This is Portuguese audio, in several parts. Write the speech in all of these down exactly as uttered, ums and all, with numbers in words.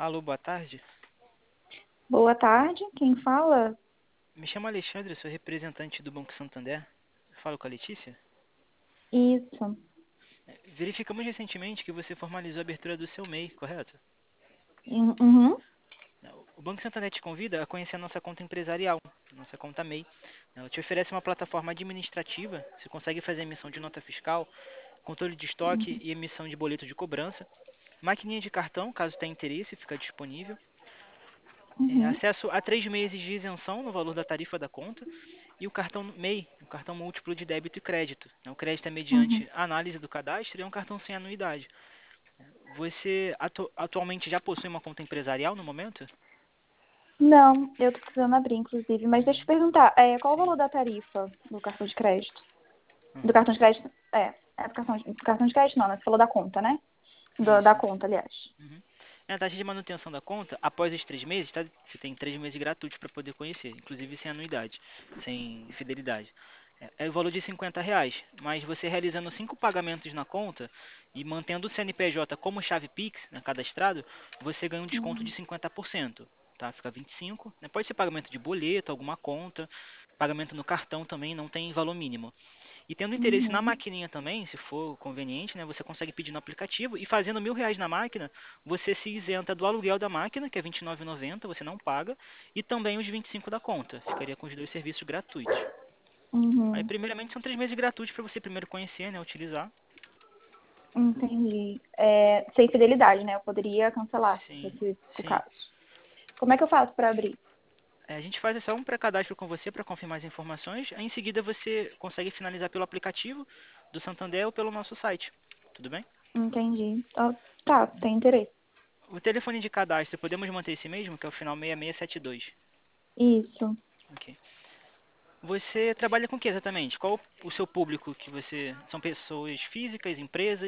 Alô, boa tarde. Boa tarde, quem fala? Me chamo Alexandre, sou representante do Banco Santander. Falo com a Letícia. Isso. É, Verificamos recentemente que você formalizou a abertura do seu M E I, correto? Uhum. Uhum. É, O Banco Santander te convida a conhecer a nossa conta empresarial, nossa conta M E I. Ela te oferece uma plataforma administrativa, você consegue fazer emissão de nota fiscal, controle de estoque e emissão de boleto de cobrança. Maquininha de cartão, caso tenha interesse, fica disponível. É, Uhum. acesso a três meses de isenção no valor da tarifa da conta. E o cartão M E I, o cartão múltiplo de débito e crédito. Né? O crédito é Uhum. mediante análise do cadastro e é um cartão sem anuidade. Você atu atualmente já possui uma conta empresarial no momento? Não, eu tô precisando abrir, inclusive. Mas deixa eu Uhum. te perguntar, é, qual o Sim. valor da tarifa do cartão de crédito? Do Uhum. cartão de crédito? É, é do cartão de, do cartão de crédito não, né? Você falou da conta, né? Do- da Isso. conta, aliás. Uhum. É, a taxa de manutenção da conta, após os três meses, tá? Você tem três meses gratuitos para poder conhecer, inclusive sem anuidade, sem fidelidade. É, é o valor de cinquenta reais, mas você realizando cinco pagamentos na conta e mantendo o C N P J como chave Pix, né, cadastrado, você ganha um desconto de Uhum. cinquenta por cento, tá? Fica vinte e cinco por cento, né? Pode ser pagamento de boleto, alguma conta, pagamento no cartão também, não tem valor mínimo. E tendo interesse na Uhum. maquininha também, se for conveniente, né, você consegue pedir no aplicativo e fazendo mil reais na máquina, você se isenta do aluguel da máquina, que é vinte e nove e noventa, você não paga, e também os vinte e cinco da conta. Ficaria com os dois serviços gratuitos. Aí, Uhum. primeiramente, são três meses gratuitos para você primeiro conhecer, né, utilizar. Entendi. É, sem fidelidade, né? Eu poderia cancelar, se Sim, fosse o sim. caso. Como é que eu faço para abrir? É, a gente faz só um pré-cadastro com você para confirmar as informações. Aí, em seguida, você consegue finalizar pelo aplicativo do Santander ou pelo nosso site. Tudo bem? Entendi. Ó, tá, tem interesse. O telefone de cadastro, podemos manter esse mesmo, que é o final seis seis sete dois. Isso. Ok. Você trabalha com o que exatamente? Qual o seu público que você... São pessoas físicas, empresas?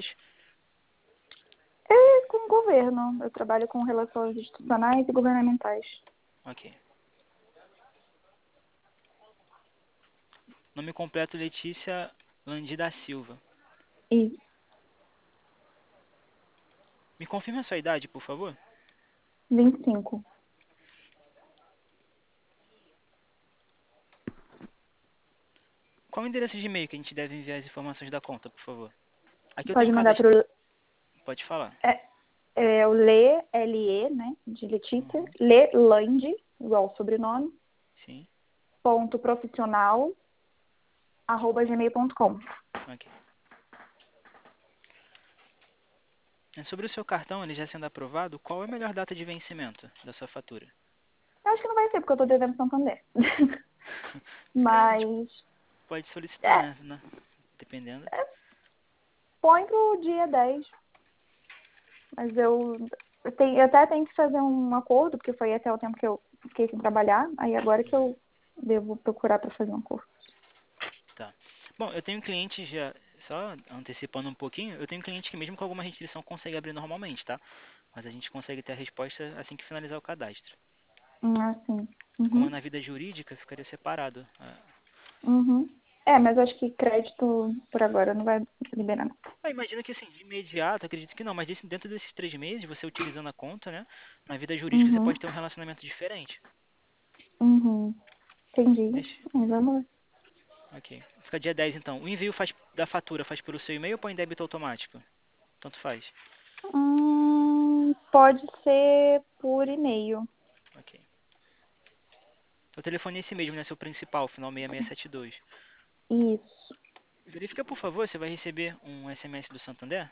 É com o governo. Eu trabalho com relações institucionais e governamentais. Ok. Nome completo Letícia Landi da Silva. Isso. Me confirme a sua idade, por favor. Vinte e cinco. Qual o endereço de e-mail que a gente deve enviar as informações da conta, por favor? Aqui eu tenho Pode um mandar cadastro. para o Pode falar. é, é, o Lê, L E, né? De Letícia. Uhum. Lelande, igual o sobrenome. Sim. Ponto profissional, arroba gmail ponto com. Ok. É, sobre o seu cartão, ele já sendo aprovado, qual é a melhor data de vencimento da sua fatura? Eu acho que não vai ser, porque eu tô devendo Santander. É, a gente Mas, pode solicitar, é, né? Na- Dependendo. é, põe pro dia dez. Mas eu, eu, tenho, eu até tenho que fazer um acordo, porque foi até o tempo que eu fiquei sem trabalhar. Aí agora que eu devo procurar para fazer um acordo. Tá. Bom, eu tenho clientes já, só antecipando um pouquinho, eu tenho cliente que mesmo com alguma restrição consegue abrir normalmente, tá? Mas a gente consegue ter a resposta assim que finalizar o cadastro. Hum, assim. Como é Uhum. na vida jurídica, ficaria separado. Ah, Uhum. É, mas acho que crédito por agora não vai liberar, não. ah, imagino que assim, de imediato, acredito que não, mas desse- dentro desses três meses, você utilizando a conta, né? Na vida jurídica você Uhum. pode ter um relacionamento diferente. Uhum. Entendi. Deixa. Mas vamos ver. Ok. Fica dia dez então. O envio faz, da fatura faz pelo seu e-mail ou põe em débito automático? Tanto faz. Hum, pode ser por e-mail. Ok. O telefone é esse mesmo, né? Seu principal, final seis seis sete dois. Isso. Verifica, por favor, você vai receber um S M S do Santander.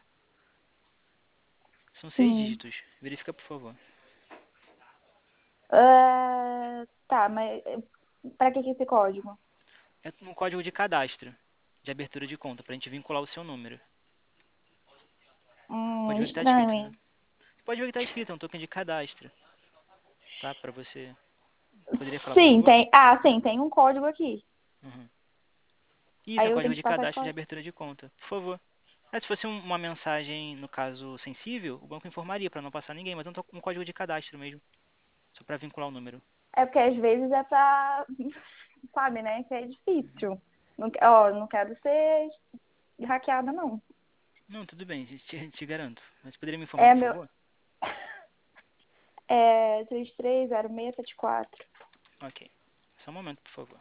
São seis Sim. dígitos. Verifica, por favor. É, tá, mas para que que esse código? É um código de cadastro, de abertura de conta, pra gente vincular o seu número. Pode Hum, ver que tá estranho, escrito, né? hein? Você pode ver que tá escrito, é um token de cadastro, tá? Pra você... Poderia falar, por Sim, favor? tem. Ah, sim, tem um código aqui. Uhum. Isso, é Aí um eu código tenho que de passar esse cadastro de código. abertura de conta. Por favor. É, se fosse um- uma mensagem, no caso, sensível, o banco informaria pra não passar ninguém, mas é um, to- um código de cadastro mesmo, só pra vincular o número. É porque às vezes é pra. Sabe, né? Que é difícil. Não, que- ó, não quero ser hackeada, não. Não, tudo bem, te, te garanto. Mas poderia me informar, É por meu. favor? É três três zero seis sete quatro. Ok. Só um momento, por favor.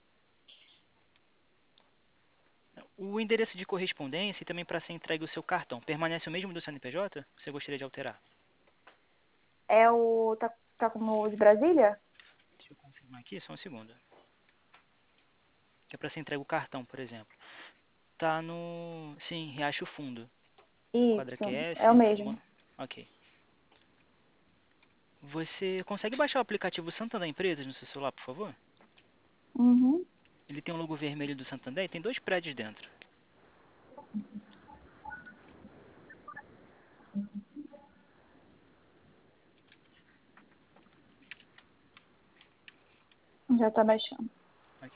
O endereço de correspondência e também para ser entregue o seu cartão, permanece o mesmo do C N P J? Você gostaria de alterar? É o. Tá, tá como o de Brasília? Deixa eu confirmar aqui, só um segundo. Que é para ser entregue o cartão, por exemplo. Tá no... Sim, Riacho Fundo. Quadra Isso, é o Q S. mesmo. Mo- Ok. Você consegue baixar o aplicativo Santander Empresas no seu celular, por favor? Uhum. Ele tem um logo vermelho do Santander e tem dois prédios dentro. Já tá baixando. Ok.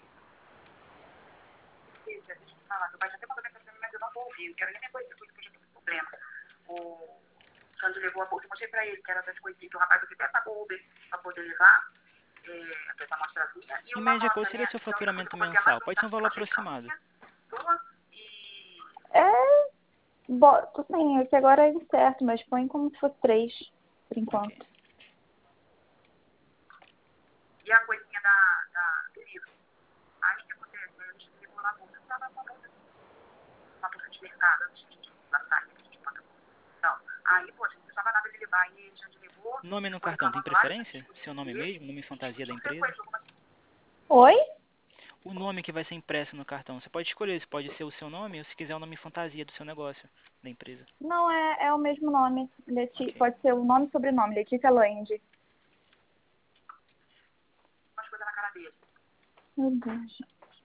Deixa eu te falar, eu baixo até uma documentação, mas eu não vou ouvir. Eu quero nem depois depois que eu já tô com problema. O Sandro levou a bolsa, eu mostrei pra ele que era das coisinhas que o rapaz até pagou o Uber pra poder levar, é, essa amostrazinha. E Em uma média, qual nota, seria né? o seu Que a única coisa faturamento que eu posso ganhar mais mensal? um Pode ser um saco, valor eu achei aproximado. calminha, boa, e, É. Boto, sim, aqui agora é incerto, mas põe como se fosse três, por Ok. enquanto. e a coisinha da, da, do livro. Aí o que acontece? Aí ele levou na bolsa, eu tava com a bolsa, uma bolsa de mercado, antes de passar, que a gente bota então, aí, poxa, não precisava nada de levar, e ele já levou, Nome no ficou cartão tem reclamando lá, já preferência? discutiu Seu com nome ele, mesmo? Nome e tipo, fantasia da super com empresa? ele, algumas Oi? O nome que vai ser impresso no cartão. Você pode escolher, se pode ser o seu nome ou se quiser o nome fantasia do seu negócio, da empresa. Não, é, é o mesmo nome. Leti... Ok. Pode ser o nome e sobrenome, Letícia Land. coisas na cara dele. Meu Deus.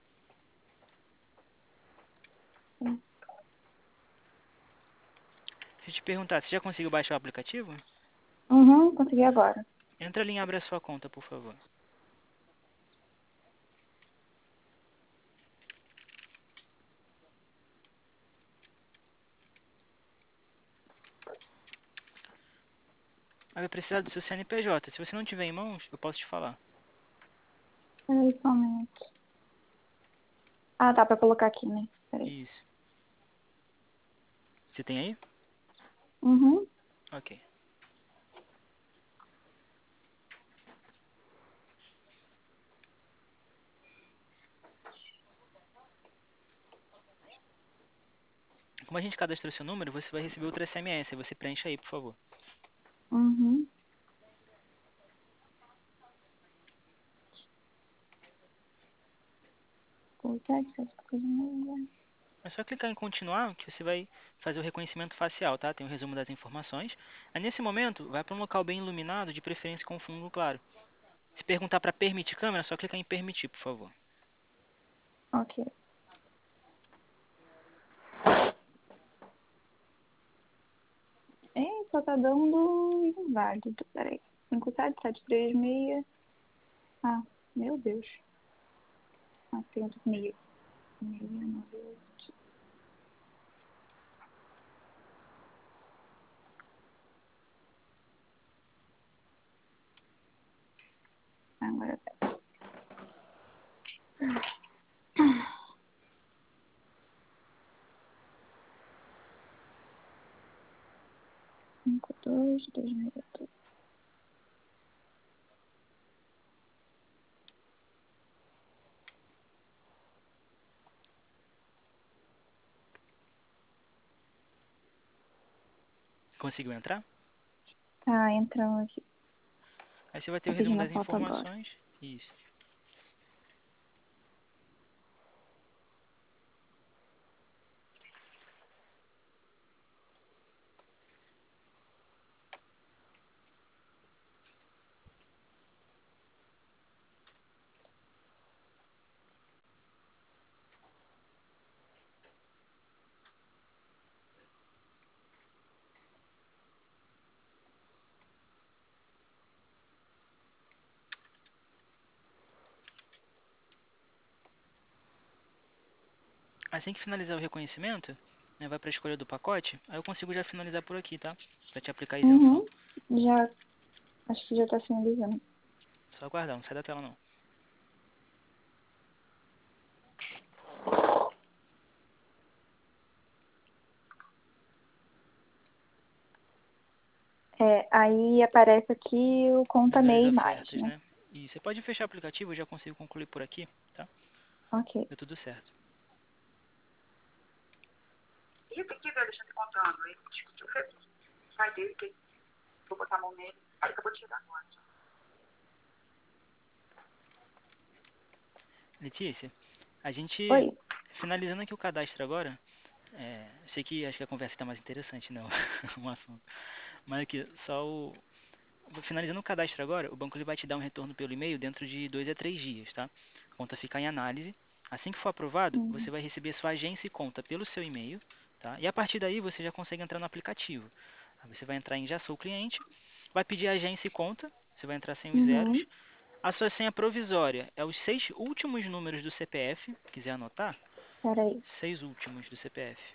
Se eu te perguntar, você já conseguiu baixar o aplicativo? Uhum, consegui agora. Entra ali e abre a sua conta, por favor. Aí vai precisar do seu C N P J. Se você não tiver em mãos, eu posso te falar. Peraí, só um minuto. Ah, tá, pra colocar aqui, né? Peraí. Isso. Você tem aí? Uhum. Ok. Como a gente cadastrou seu número, você vai receber outro S M S. Aí você preenche aí, por favor. Uhum. Puta, essa coisa não É só clicar em continuar que você vai fazer o reconhecimento facial, tá? Tem o resumo das informações. Aí nesse momento, vai para um local bem iluminado, de preferência com fundo claro. Se perguntar para permitir câmera, é só clicar em permitir, por favor. Ok. É, só tá dando inválido. Peraí. cinco sete sete três seis. Ah, meu Deus. Ah, tem outro meio. Meio, meu Deus. Agora tá. cinco dois dois seis. Conseguiu entrar? Tá, entrando aqui. Aí você vai ter Tá o resumo pedindo a das foto agora. informações. Isso. Assim que finalizar o reconhecimento, né, vai para a escolha do pacote, aí eu consigo já finalizar por aqui, tá? Para te aplicar a isenção. Uhum. Já, acho que já tá finalizando. Só aguardar, não sai da tela não. É, aí aparece aqui o conta As áreas MEI mais, ofertas, né? né? E você pode fechar o aplicativo, eu já consigo concluir por aqui, tá? Ok. Deu tudo certo. E tem que ver, deixa eu te contando. Ele discutiu feliz. O pai dele, que vou botar a mão nele. Aí acabou de chegar agora. Letícia, a gente, Oi. finalizando aqui o cadastro agora, é, sei que acho que a conversa está mais interessante, não, um assunto. Mas aqui, só o, finalizando o cadastro agora, o banco ele vai te dar um retorno pelo e-mail dentro de dois a três dias, tá? A conta fica em análise. Assim que for aprovado, Uhum. você vai receber sua agência e conta pelo seu e-mail, tá? E a partir daí você já consegue entrar no aplicativo. Aí você vai entrar em Já Sou Cliente, vai pedir agência e conta, você vai entrar sem os zeros. Uhum. A sua senha provisória é os seis últimos números do C P F, quiser anotar, Peraí. seis últimos do C P F.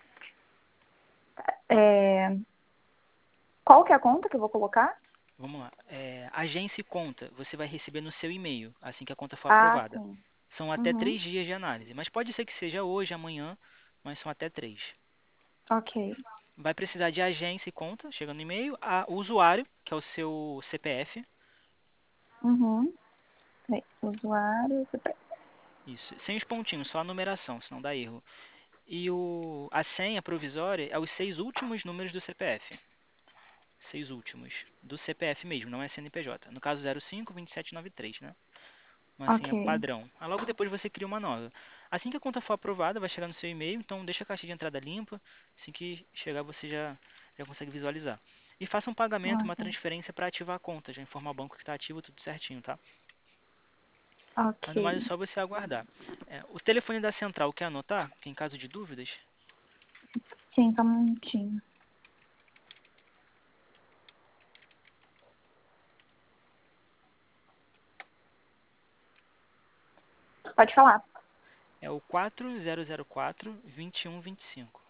É, qual que é a conta que eu vou colocar? Vamos lá. É, agência e conta, você vai receber no seu e-mail, assim que a conta for Ah, aprovada. sim. São até Uhum. três dias de análise, mas pode ser que seja hoje, amanhã, mas são até três. Ok. Vai precisar de agência e conta, chega no e-mail, a, o usuário, que é o seu C P F, Uhum. Peraí. Usuário. isso, sem os pontinhos, só a numeração, senão dá erro. E o, a senha provisória é os seis últimos números do C P F. Seis últimos. Do C P F mesmo, não é C N P J. No caso, zero cinco vinte e sete noventa e três, né? Uma Ok. senha padrão. Aí logo depois você cria uma nova. Assim que a conta for aprovada, vai chegar no seu e-mail, então deixa a caixa de entrada limpa. Assim que chegar, você já, já consegue visualizar. E faça um pagamento, uma Ok. transferência para ativar a conta, já informar o banco que está ativo, tudo certinho, tá? Ok. Mas no mais é só você aguardar. É, o telefone da central quer anotar? Que em caso de dúvidas, Sim, só um minutinho. Pode falar. é o quatro zero zero quatro, dois um dois cinco.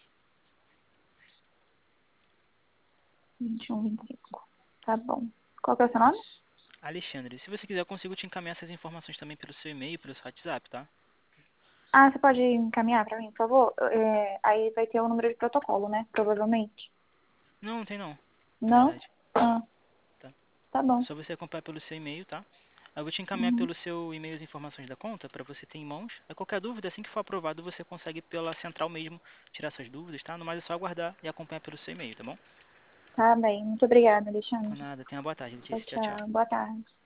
vinte e um, vinte e cinco. Tá bom. Qual que é o seu nome? Isso. Alexandre, se você quiser, eu consigo te encaminhar essas informações também pelo seu e-mail, pelo seu WhatsApp, tá? Ah, você pode encaminhar pra mim, por favor? É, aí vai ter o número de protocolo, né? Provavelmente. Não, não tem não, na Não? verdade. Ah, Tá? tá É bom. só você acompanhar pelo seu e-mail, tá? Eu vou te encaminhar Uhum. pelo seu e-mail as informações da conta para você ter em mãos. A qualquer dúvida, assim que for aprovado, você consegue pela central mesmo tirar suas dúvidas, tá? No mais é só aguardar e acompanhar pelo seu e-mail, tá bom? Tá bem. Muito obrigada, Por Alexandre. nada, tenha uma boa tarde, Tchau, Letícia. Tchau, tchau. tchau. Boa tarde.